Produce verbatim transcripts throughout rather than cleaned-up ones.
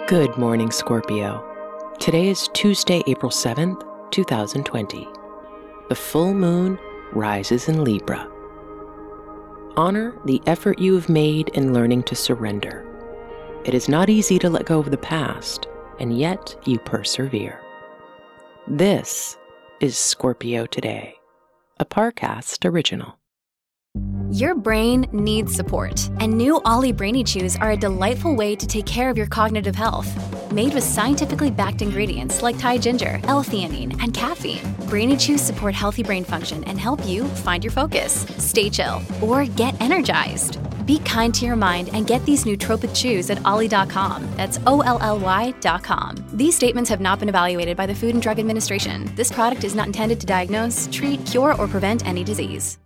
Good morning, Scorpio. Today is Tuesday, April seventh, two thousand twenty. The full moon rises in Libra. Honor the effort you have made in learning to surrender. It is not easy to let go of the past, and yet you persevere. This is Scorpio Today, a Parcast original. Your brain needs support, and new Ollie Brainy Chews are a delightful way to take care of your cognitive health. Made with scientifically backed ingredients like Thai ginger, L-theanine, and caffeine, Brainy Chews support healthy brain function and help you find your focus, stay chill, or get energized. Be kind to your mind and get these nootropic chews at ollie dot com. That's O L L Y dot com. These statements have not been evaluated by the Food and Drug Administration. This product is not intended to diagnose, treat, cure, or prevent any disease.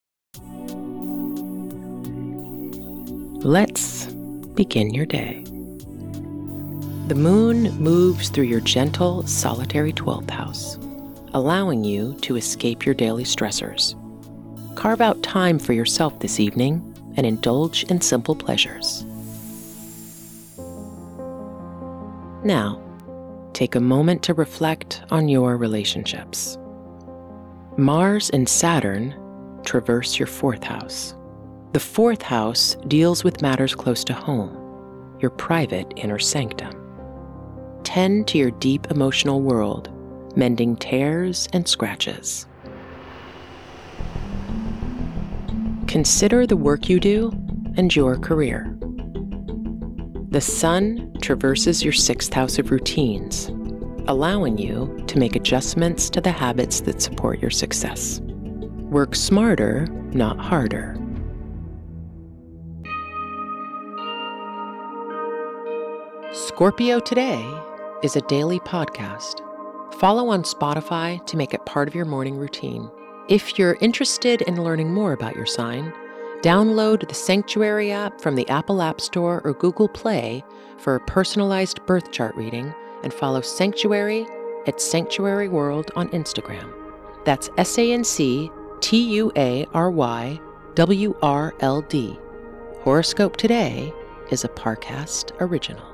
Let's begin your day. The moon moves through your gentle, solitary twelfth house, allowing you to escape your daily stressors. Carve out time for yourself this evening and indulge in simple pleasures. Now, take a moment to reflect on your relationships. Mars and Saturn traverse your fourth house. The fourth house deals with matters close to home, your private inner sanctum. Tend to your deep emotional world, mending tears and scratches. Consider the work you do and your career. The sun traverses your sixth house of routines, allowing you to make adjustments to the habits that support your success. Work smarter, not harder. Scorpio Today is a daily podcast. Follow on Spotify to make it part of your morning routine. If you're interested in learning more about your sign, download the Sanctuary app from the Apple App Store or Google Play for a personalized birth chart reading, and follow Sanctuary at Sanctuary World on Instagram. That's S A N C T U A R Y W R L D. Horoscope Today is a Parcast original.